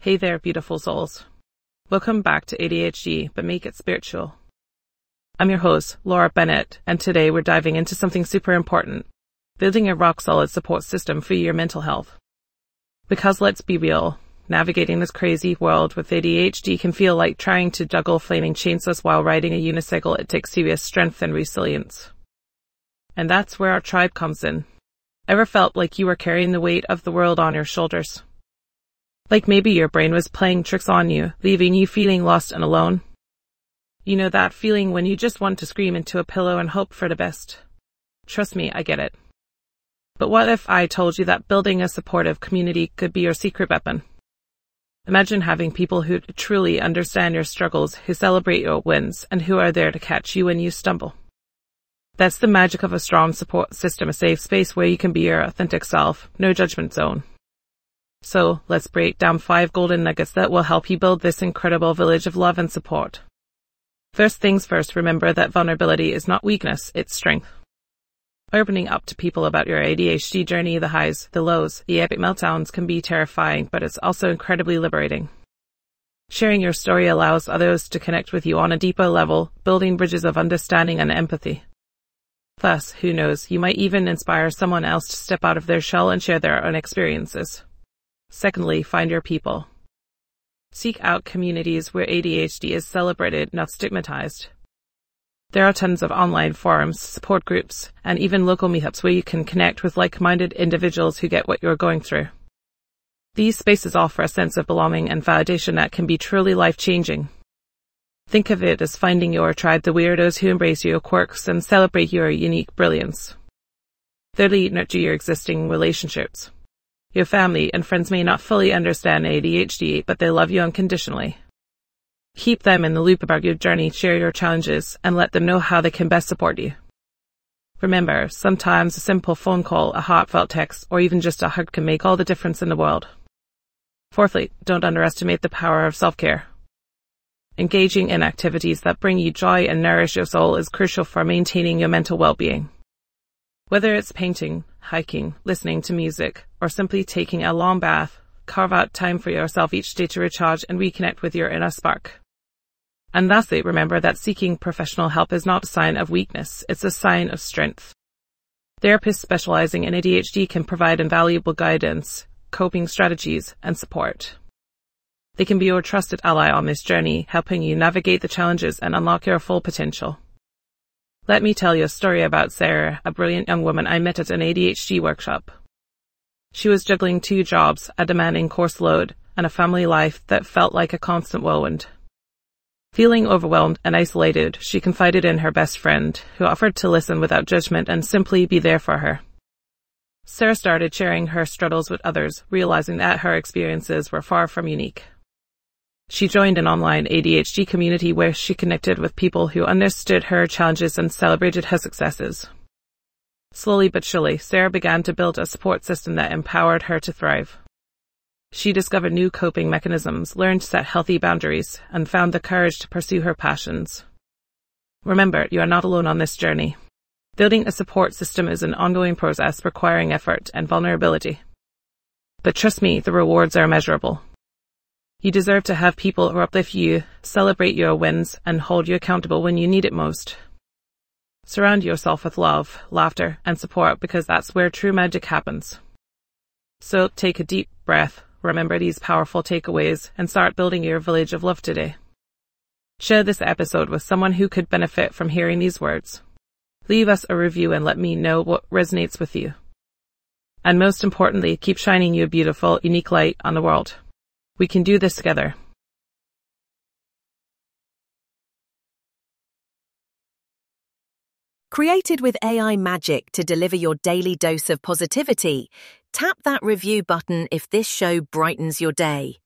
Hey there, beautiful souls. Welcome back to ADHD, but make it spiritual. I'm your host, Laura Bennett, and today we're diving into something super important, building a rock-solid support system for your mental health. Because let's be real, navigating this crazy world with ADHD can feel like trying to juggle flaming chainsaws while riding a unicycle. It takes serious strength and resilience. And that's where our tribe comes in. Ever felt like you were carrying the weight of the world on your shoulders? Like maybe your brain was playing tricks on you, leaving you feeling lost and alone. You know that feeling when you just want to scream into a pillow and hope for the best? Trust me, I get it. But what if I told you that building a supportive community could be your secret weapon? Imagine having people who truly understand your struggles, who celebrate your wins, and who are there to catch you when you stumble. That's the magic of a strong support system, a safe space where you can be your authentic self, no judgment zone. So, let's break down 5 golden nuggets that will help you build this incredible village of love and support. First things first, remember that vulnerability is not weakness, it's strength. Opening up to people about your ADHD journey, the highs, the lows, the epic meltdowns can be terrifying, but it's also incredibly liberating. Sharing your story allows others to connect with you on a deeper level, building bridges of understanding and empathy. Thus, who knows, you might even inspire someone else to step out of their shell and share their own experiences. Secondly, find your people. Seek out communities where ADHD is celebrated, not stigmatized. There are tons of online forums, support groups, and even local meetups where you can connect with like-minded individuals who get what you're going through. These spaces offer a sense of belonging and validation that can be truly life-changing. Think of it as finding your tribe, the weirdos who embrace your quirks and celebrate your unique brilliance. Thirdly, nurture your existing relationships. Your family and friends may not fully understand ADHD, but they love you unconditionally. Keep them in the loop about your journey, share your challenges, and let them know how they can best support you. Remember, sometimes a simple phone call, a heartfelt text, or even just a hug can make all the difference in the world. Fourthly, don't underestimate the power of self-care. Engaging in activities that bring you joy and nourish your soul is crucial for maintaining your mental well-being. Whether it's painting, hiking, listening to music, or simply taking a long bath, carve out time for yourself each day to recharge and reconnect with your inner spark. And lastly, remember that seeking professional help is not a sign of weakness, it's a sign of strength. Therapists specializing in ADHD can provide invaluable guidance, coping strategies, and support. They can be your trusted ally on this journey, helping you navigate the challenges and unlock your full potential. Let me tell you a story about Sarah, a brilliant young woman I met at an ADHD workshop. She was juggling 2 jobs, a demanding course load, and a family life that felt like a constant whirlwind. Feeling overwhelmed and isolated, she confided in her best friend, who offered to listen without judgment and simply be there for her. Sarah started sharing her struggles with others, realizing that her experiences were far from unique. She joined an online ADHD community where she connected with people who understood her challenges and celebrated her successes. Slowly but surely, Sarah began to build a support system that empowered her to thrive. She discovered new coping mechanisms, learned to set healthy boundaries, and found the courage to pursue her passions. Remember, you are not alone on this journey. Building a support system is an ongoing process requiring effort and vulnerability. But trust me, the rewards are immeasurable. You deserve to have people who uplift you, celebrate your wins, and hold you accountable when you need it most. Surround yourself with love, laughter, and support because that's where true magic happens. So take a deep breath, remember these powerful takeaways, and start building your village of love today. Share this episode with someone who could benefit from hearing these words. Leave us a review and let me know what resonates with you. And most importantly, keep shining your beautiful, unique light on the world. We can do this together. Created with AI magic to deliver your daily dose of positivity, tap that review button if this show brightens your day.